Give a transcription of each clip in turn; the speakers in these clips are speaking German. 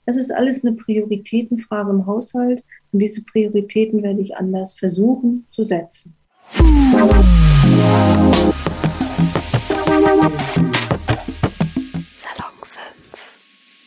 Das ist alles eine Prioritätenfrage im Haushalt und diese Prioritäten werde ich anders versuchen zu setzen. Salon 5.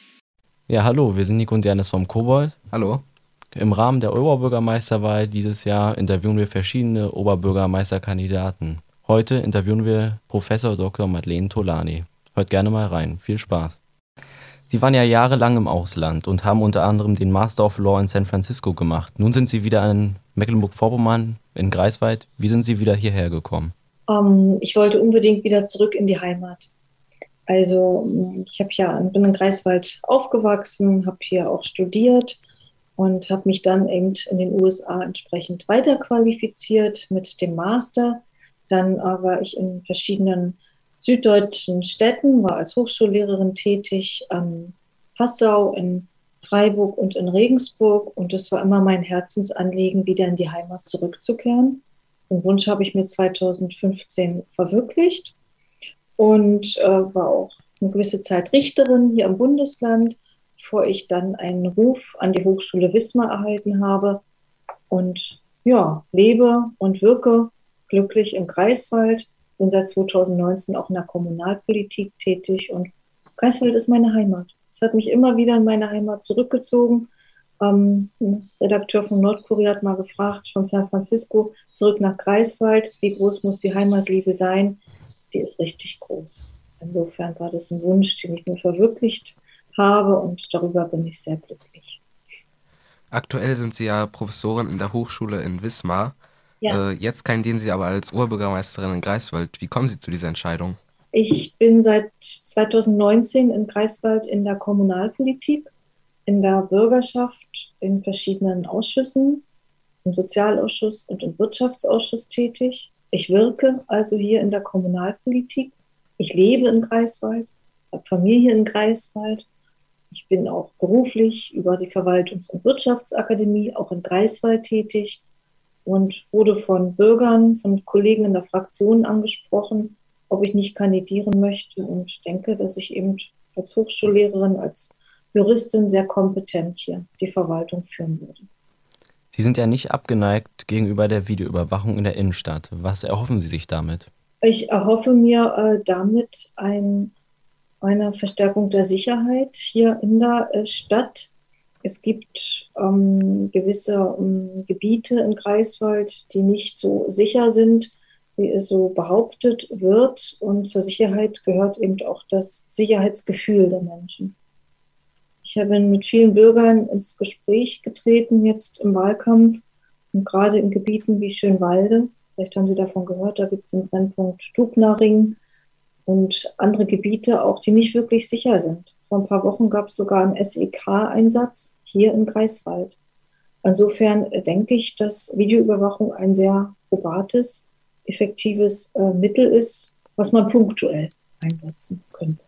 Ja, hallo, wir sind Nico und Janis vom Kobold. Hallo. Im Rahmen der Oberbürgermeisterwahl dieses Jahr interviewen wir verschiedene Oberbürgermeisterkandidaten. Heute interviewen wir Professor Dr. Madeleine Tolani. Hört gerne mal rein. Viel Spaß. Sie waren ja jahrelang im Ausland und haben unter anderem den Master of Law in San Francisco gemacht. Nun sind Sie wieder in Mecklenburg-Vorpommern, in Greifswald. Wie sind Sie wieder hierher gekommen? Ich wollte unbedingt wieder zurück in die Heimat. Also bin in Greifswald aufgewachsen, habe hier auch studiert und habe mich dann eben in den USA entsprechend weiterqualifiziert mit dem Master. Dann war ich in verschiedenen süddeutschen Städten, war als Hochschullehrerin tätig, Passau, in Freiburg und in Regensburg. Und es war immer mein Herzensanliegen, wieder in die Heimat zurückzukehren. Den Wunsch habe ich mir 2015 verwirklicht und war auch eine gewisse Zeit Richterin hier im Bundesland, bevor ich dann einen Ruf an die Hochschule Wismar erhalten habe. Und ja, lebe und wirke glücklich im Greifswald. Bin seit 2019 auch in der Kommunalpolitik tätig und Greifswald ist meine Heimat. Es hat mich immer wieder in meine Heimat zurückgezogen. Ein Redakteur von Nordkorea hat mal gefragt, von San Francisco zurück nach Greifswald, wie groß muss die Heimatliebe sein? Die ist richtig groß. Insofern war das ein Wunsch, den ich mir verwirklicht habe und darüber bin ich sehr glücklich. Aktuell sind Sie ja Professorin in der Hochschule in Wismar. Ja. Jetzt kandidieren Sie aber als Oberbürgermeisterin in Greifswald. Wie kommen Sie zu dieser Entscheidung? Ich bin seit 2019 in Greifswald in der Kommunalpolitik, in der Bürgerschaft, in verschiedenen Ausschüssen, im Sozialausschuss und im Wirtschaftsausschuss tätig. Ich wirke also hier in der Kommunalpolitik. Ich lebe in Greifswald, habe Familie in Greifswald. Ich bin auch beruflich über die Verwaltungs- und Wirtschaftsakademie auch in Greifswald tätig und wurde von Bürgern, von Kollegen in der Fraktion angesprochen, ob ich nicht kandidieren möchte und denke, dass ich eben als Hochschullehrerin, als Juristin sehr kompetent hier die Verwaltung führen würde. Sie sind ja nicht abgeneigt gegenüber der Videoüberwachung in der Innenstadt. Was erhoffen Sie sich damit? Ich erhoffe mir damit eine Verstärkung der Sicherheit hier in der Stadt. Es gibt gewisse Gebiete in Greifswald, die nicht so sicher sind, wie es so behauptet wird. Und zur Sicherheit gehört eben auch das Sicherheitsgefühl der Menschen. Ich bin mit vielen Bürgern ins Gespräch getreten, jetzt im Wahlkampf und gerade in Gebieten wie Schönwalde. Vielleicht haben Sie davon gehört, da gibt es einen Brennpunkt Dubnaring und andere Gebiete auch, die nicht wirklich sicher sind. Vor ein paar Wochen gab es sogar einen SEK-Einsatz hier in Greifswald. Insofern denke ich, dass Videoüberwachung ein sehr probates, effektives Mittel ist, was man punktuell einsetzen könnte.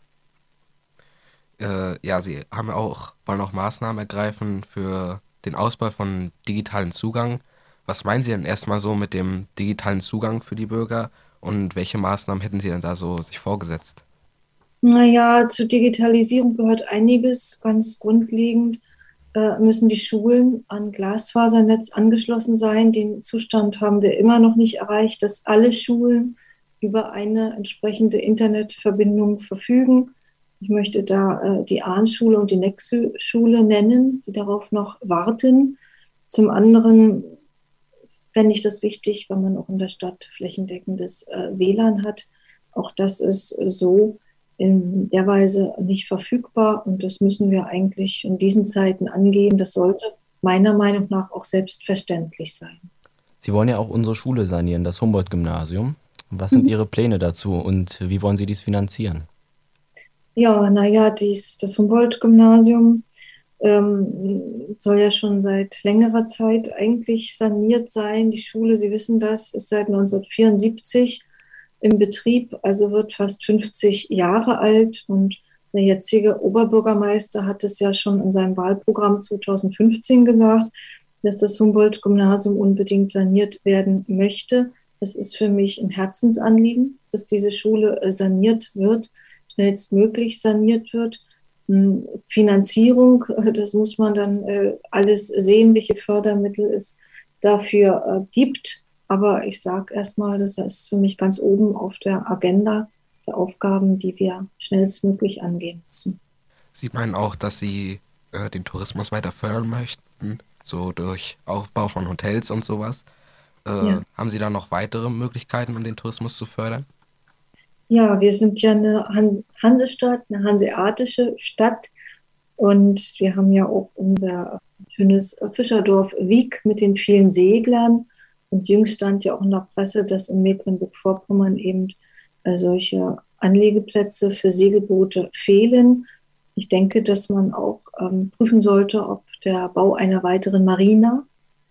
Sie wollen auch Maßnahmen ergreifen für den Ausbau von digitalen Zugang. Was meinen Sie denn erstmal so mit dem digitalen Zugang für die Bürger und welche Maßnahmen hätten Sie denn da so sich vorgesetzt? Naja, zur Digitalisierung gehört einiges. Ganz grundlegend müssen die Schulen an Glasfasernetz angeschlossen sein. Den Zustand haben wir immer noch nicht erreicht, dass alle Schulen über eine entsprechende Internetverbindung verfügen. Ich möchte da die Ahn-Schule und die Nexü-Schule nennen, die darauf noch warten. Zum anderen fände ich das wichtig, wenn man auch in der Stadt flächendeckendes WLAN hat. Auch das ist so in der Weise nicht verfügbar und das müssen wir eigentlich in diesen Zeiten angehen. Das sollte meiner Meinung nach auch selbstverständlich sein. Sie wollen ja auch unsere Schule sanieren, das Humboldt-Gymnasium. Was sind Ihre Pläne dazu und wie wollen Sie dies finanzieren? Ja, naja, das Humboldt-Gymnasium soll ja schon seit längerer Zeit eigentlich saniert sein. Die Schule, Sie wissen das, ist seit 1974 im Betrieb, also wird fast 50 Jahre alt. Und der jetzige Oberbürgermeister hat es ja schon in seinem Wahlprogramm 2015 gesagt, dass das Humboldt-Gymnasium unbedingt saniert werden möchte. Es ist für mich ein Herzensanliegen, dass diese Schule saniert wird, schnellstmöglich saniert wird. Finanzierung, das muss man dann alles sehen, welche Fördermittel es dafür gibt. Aber ich sage erstmal, das ist für mich ganz oben auf der Agenda der Aufgaben, die wir schnellstmöglich angehen müssen. Sie meinen auch, dass Sie den Tourismus weiter fördern möchten, so durch Aufbau von Hotels und sowas. Ja. Haben Sie da noch weitere Möglichkeiten, um den Tourismus zu fördern? Ja, wir sind ja eine Hansestadt, eine hanseatische Stadt und wir haben ja auch unser schönes Fischerdorf Wiek mit den vielen Seglern und jüngst stand ja auch in der Presse, dass in Mecklenburg-Vorpommern eben solche Anlegeplätze für Segelboote fehlen. Ich denke, dass man auch prüfen sollte, ob der Bau einer weiteren Marina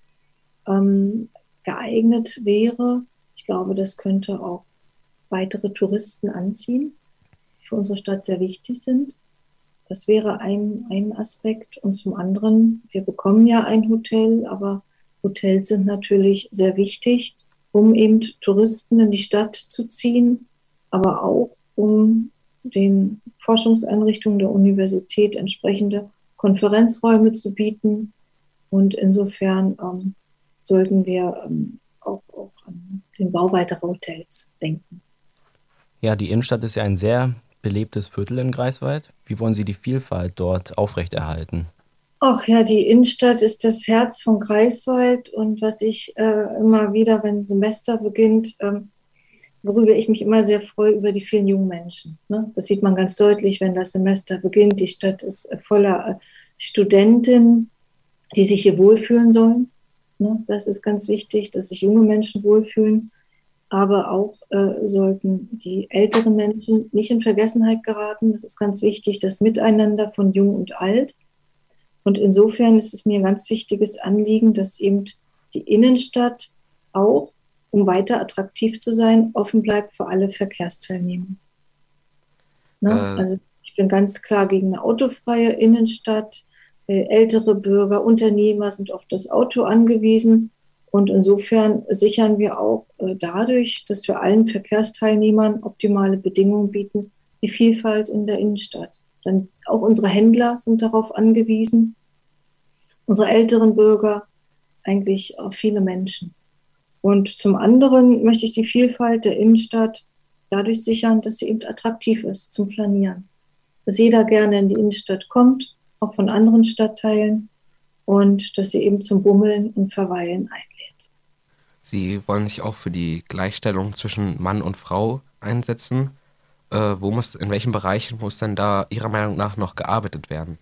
geeignet wäre. Ich glaube, das könnte auch weitere Touristen anziehen, die für unsere Stadt sehr wichtig sind. Das wäre ein Aspekt. Und zum anderen, wir bekommen ja ein Hotel, aber Hotels sind natürlich sehr wichtig, um eben Touristen in die Stadt zu ziehen, aber auch um den Forschungseinrichtungen der Universität entsprechende Konferenzräume zu bieten. Und insofern sollten wir auch an den Bau weiterer Hotels denken. Ja, die Innenstadt ist ja ein sehr belebtes Viertel in Greifswald. Wie wollen Sie die Vielfalt dort aufrechterhalten? Ach ja, die Innenstadt ist das Herz von Greifswald und was ich immer wieder, wenn ein Semester beginnt, worüber ich mich immer sehr freue, über die vielen jungen Menschen. Ne? Das sieht man ganz deutlich, wenn das Semester beginnt. Die Stadt ist voller Studenten, die sich hier wohlfühlen sollen. Ne? Das ist ganz wichtig, dass sich junge Menschen wohlfühlen. Aber auch sollten die älteren Menschen nicht in Vergessenheit geraten. Das ist ganz wichtig, das Miteinander von Jung und Alt. Und insofern ist es mir ein ganz wichtiges Anliegen, dass eben die Innenstadt auch, um weiter attraktiv zu sein, offen bleibt für alle Verkehrsteilnehmer. Ne? Also ich bin ganz klar gegen eine autofreie Innenstadt. Ältere Bürger, Unternehmer sind auf das Auto angewiesen. Und insofern sichern wir auch dadurch, dass wir allen Verkehrsteilnehmern optimale Bedingungen bieten, die Vielfalt in der Innenstadt. Dann auch unsere Händler sind darauf angewiesen, unsere älteren Bürger, eigentlich auch viele Menschen. Und zum anderen möchte ich die Vielfalt der Innenstadt dadurch sichern, dass sie eben attraktiv ist zum Flanieren. Dass jeder gerne in die Innenstadt kommt, auch von anderen Stadtteilen, und dass sie eben zum Bummeln und Verweilen einlädt. Sie wollen sich auch für die Gleichstellung zwischen Mann und Frau einsetzen. In welchen Bereichen muss denn da Ihrer Meinung nach noch gearbeitet werden?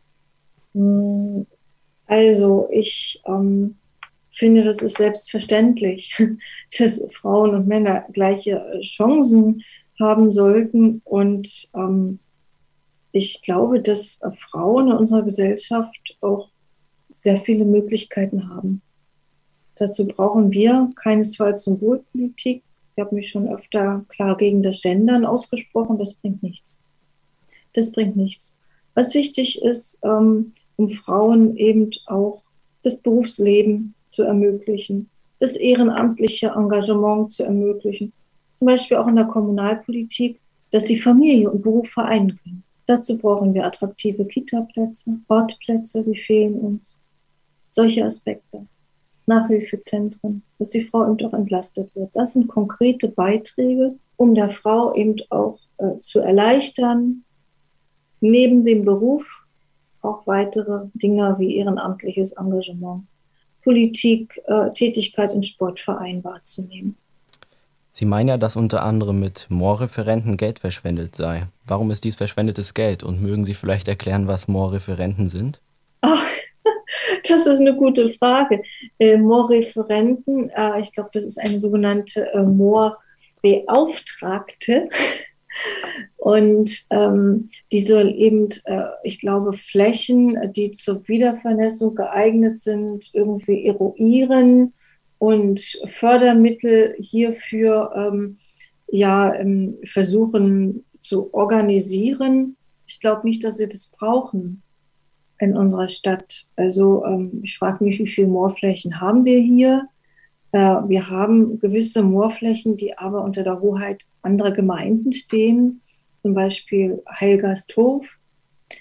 Also ich finde, das ist selbstverständlich, dass Frauen und Männer gleiche Chancen haben sollten. Und ich glaube, dass Frauen in unserer Gesellschaft auch sehr viele Möglichkeiten haben. Dazu brauchen wir keinesfalls Symbolpolitik. Ich habe mich schon öfter klar gegen das Gendern ausgesprochen. Das bringt nichts. Das bringt nichts. Was wichtig ist, um Frauen eben auch das Berufsleben zu ermöglichen, das ehrenamtliche Engagement zu ermöglichen, zum Beispiel auch in der Kommunalpolitik, dass sie Familie und Beruf vereinen können. Dazu brauchen wir attraktive Kita-Plätze, Hortplätze, die fehlen uns. Solche Aspekte. Nachhilfezentren, dass die Frau eben auch entlastet wird. Das sind konkrete Beiträge, um der Frau eben auch zu erleichtern, neben dem Beruf auch weitere Dinge wie ehrenamtliches Engagement, Politik, Tätigkeit in Sportvereinen wahrzunehmen. Sie meinen ja, dass unter anderem mit Moorreferenten Geld verschwendet sei. Warum ist dies verschwendetes Geld? Und mögen Sie vielleicht erklären, was Moorreferenten sind? Ach, das ist eine gute Frage. Moorreferenten, ich glaube, das ist eine sogenannte Moorbeauftragte. Und die soll eben, ich glaube, Flächen, die zur Wiedervernässung geeignet sind, irgendwie eruieren und Fördermittel hierfür versuchen zu organisieren. Ich glaube nicht, dass wir das brauchen in unserer Stadt. Also ich frage mich, wie viele Moorflächen haben wir hier? Wir haben gewisse Moorflächen, die aber unter der Hoheit anderer Gemeinden stehen, zum Beispiel Heilgershof.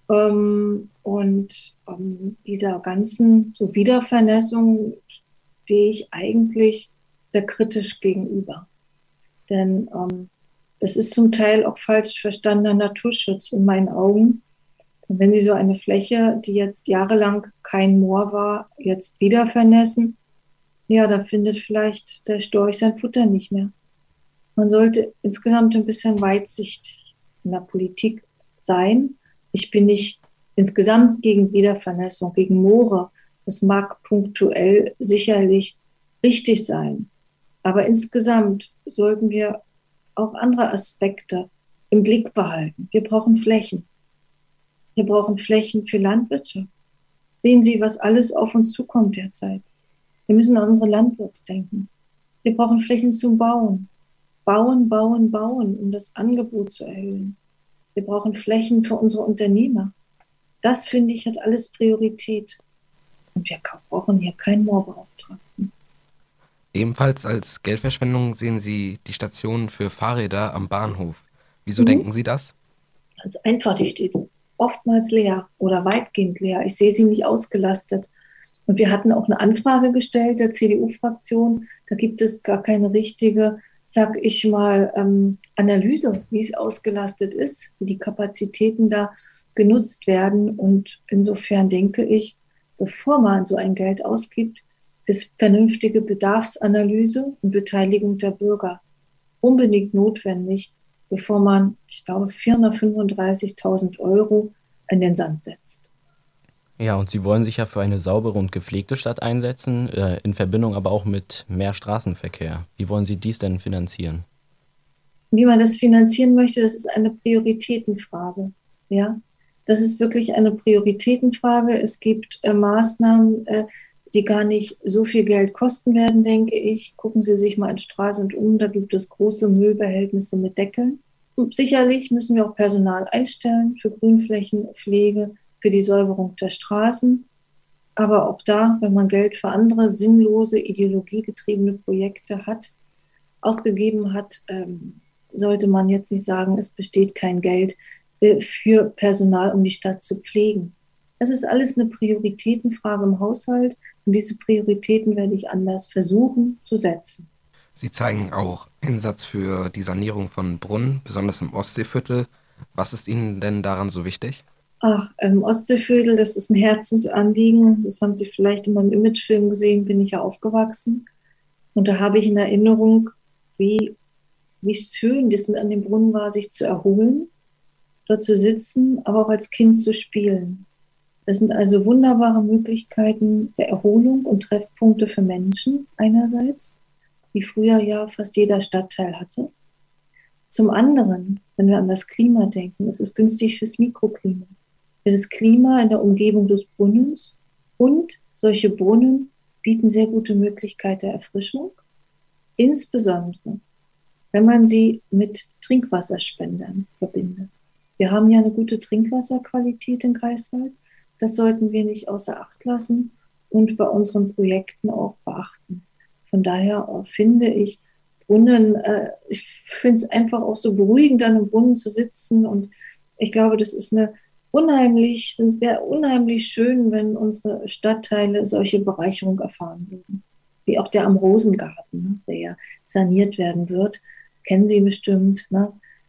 Dieser ganzen so Wiedervernässung stehe ich eigentlich sehr kritisch gegenüber. Denn das ist zum Teil auch falsch verstandener Naturschutz in meinen Augen. Und wenn Sie so eine Fläche, die jetzt jahrelang kein Moor war, jetzt wieder vernässen, ja, da findet vielleicht der Storch sein Futter nicht mehr. Man sollte insgesamt ein bisschen weitsichtig in der Politik sein. Ich bin nicht insgesamt gegen Wiedervernässung, gegen Moore. Das mag punktuell sicherlich richtig sein. Aber insgesamt sollten wir auch andere Aspekte im Blick behalten. Wir brauchen Flächen. Wir brauchen Flächen für Landwirtschaft. Sehen Sie, was alles auf uns zukommt derzeit. Wir müssen an unsere Landwirte denken. Wir brauchen Flächen zum Bauen. Bauen, bauen, bauen, um das Angebot zu erhöhen. Wir brauchen Flächen für unsere Unternehmer. Das, finde ich, hat alles Priorität. Und wir brauchen hier keinen Moorbeauftragten. Ebenfalls als Geldverschwendung sehen Sie die Station für Fahrräder am Bahnhof. Wieso denken Sie das? Also einfach, die steht oftmals leer oder weitgehend leer. Ich sehe sie nicht ausgelastet. Und wir hatten auch eine Anfrage gestellt der CDU-Fraktion. Da gibt es gar keine richtige, sag ich mal, Analyse, wie es ausgelastet ist, wie die Kapazitäten da genutzt werden. Und insofern denke ich, bevor man so ein Geld ausgibt, ist vernünftige Bedarfsanalyse und Beteiligung der Bürger unbedingt notwendig, bevor man, ich glaube, 435.000 € in den Sand setzt. Ja, und Sie wollen sich ja für eine saubere und gepflegte Stadt einsetzen, in Verbindung aber auch mit mehr Straßenverkehr. Wie wollen Sie dies denn finanzieren? Wie man das finanzieren möchte, das ist eine Prioritätenfrage. Ja? Das ist wirklich eine Prioritätenfrage. Es gibt Maßnahmen, die gar nicht so viel Geld kosten werden, denke ich. Gucken Sie sich mal in Stralsund um, da gibt es große Müllbehältnisse mit Deckeln. Und sicherlich müssen wir auch Personal einstellen für Grünflächenpflege, für die Säuberung der Straßen. Aber auch da, wenn man Geld für andere sinnlose, ideologiegetriebene Projekte ausgegeben hat, sollte man jetzt nicht sagen, es besteht kein Geld für Personal, um die Stadt zu pflegen. Das ist alles eine Prioritätenfrage im Haushalt und diese Prioritäten werde ich anders versuchen zu setzen. Sie zeigen auch Einsatz für die Sanierung von Brunnen, besonders im Ostseeviertel. Was ist Ihnen denn daran so wichtig? Ach, Ostseeviertel, das ist ein Herzensanliegen. Das haben Sie vielleicht in meinem Imagefilm gesehen, bin ich ja aufgewachsen. Und da habe ich in Erinnerung, wie schön das an dem Brunnen war, sich zu erholen, dort zu sitzen, aber auch als Kind zu spielen. Das sind also wunderbare Möglichkeiten der Erholung und Treffpunkte für Menschen einerseits, wie früher ja fast jeder Stadtteil hatte. Zum anderen, wenn wir an das Klima denken, ist es günstig fürs Mikroklima, für das Klima in der Umgebung des Brunnens, und solche Brunnen bieten sehr gute Möglichkeiten der Erfrischung, insbesondere wenn man sie mit Trinkwasserspendern verbindet. Wir haben ja eine gute Trinkwasserqualität in Greifswald. Das sollten wir nicht außer Acht lassen und bei unseren Projekten auch beachten. Von daher finde ich Brunnen, ich finde es einfach auch so beruhigend, an einem Brunnen zu sitzen. Und ich glaube, das ist wäre unheimlich schön, wenn unsere Stadtteile solche Bereicherung erfahren würden. Wie auch der am Rosengarten, ne, der ja saniert werden wird. Kennen Sie bestimmt, ne?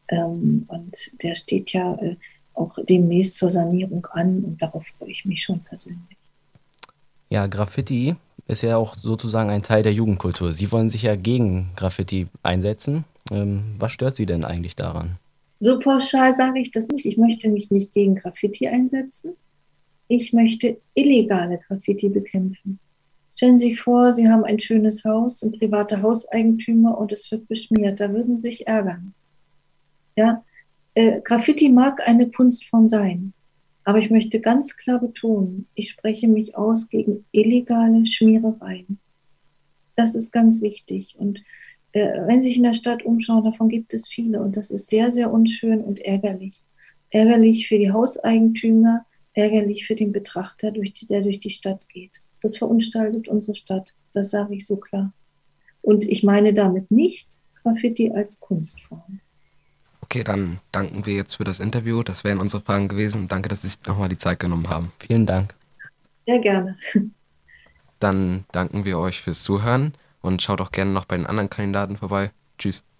Und der steht ja auch demnächst zur Sanierung an und darauf freue ich mich schon persönlich. Ja, Graffiti ist ja auch sozusagen ein Teil der Jugendkultur. Sie wollen sich ja gegen Graffiti einsetzen. Was stört Sie denn eigentlich daran? So pauschal sage ich das nicht. Ich möchte mich nicht gegen Graffiti einsetzen. Ich möchte illegale Graffiti bekämpfen. Stellen Sie sich vor, Sie haben ein schönes Haus, ein privater Hauseigentümer und es wird beschmiert. Da würden Sie sich ärgern. Ja? Graffiti mag eine Kunstform sein, aber ich möchte ganz klar betonen, ich spreche mich aus gegen illegale Schmierereien. Das ist ganz wichtig. Und wenn Sie sich in der Stadt umschauen, davon gibt es viele und das ist sehr, sehr unschön und ärgerlich. Ärgerlich für die Hauseigentümer, ärgerlich für den Betrachter, der durch die Stadt geht. Das verunstaltet unsere Stadt, das sage ich so klar. Und ich meine damit nicht Graffiti als Kunstform. Okay, dann danken wir jetzt für das Interview. Das wären unsere Fragen gewesen. Danke, dass Sie sich nochmal die Zeit genommen haben. Vielen Dank. Sehr gerne. Dann danken wir euch fürs Zuhören und schaut auch gerne noch bei den anderen Kandidaten vorbei. Tschüss.